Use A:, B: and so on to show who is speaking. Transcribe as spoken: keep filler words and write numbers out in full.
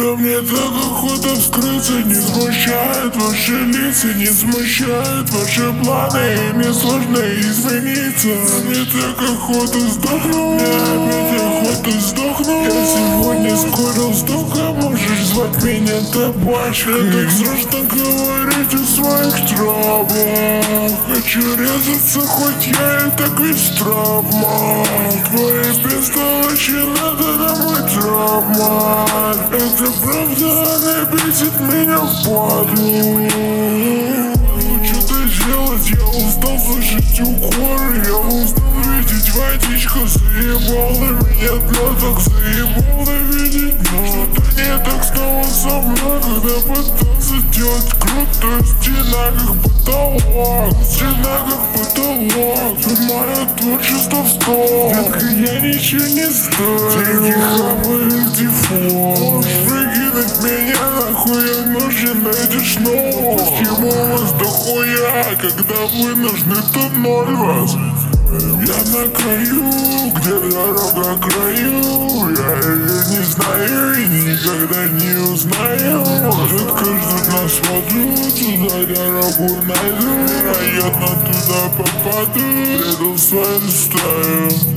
A: Да мне так охота вскрыться, не смущает ваши лица, не смущает ваши планы, и мне сложно измениться. Мне так охота сдохнуть, мне опять охота сдохнуть. Я сегодня скоро сдохну, можешь звать меня табачкой. Я так срочно говорить о своих травмах. Хочу резаться, хоть я и так весь в травмах. Твои бестолочи надо на мой травма. Это правда, она бесит меня впадлу. Что-то делать, я устал слышать укоры. Я устал видеть водичку, заебала меня дно, так заебала видеть дно. Что-то не так снова со мной, когда пытался делать круто. Стена как потолок, стена как потолок. Тут мое творчество в стол. Детка, я ничего не стою. Деньги хавают дефолт. Можешь выкинуть меня нахуй, я нужен, найдешь нового. Почему вас дохуя, когда вы нужны, то ноль вас. Я на краю, где дорога к краю. Я ее не знаю и никогда не узнаю. Может, каждый нас воду, туда дорогу найду. Вероятно, туда попаду, предал свою стаю.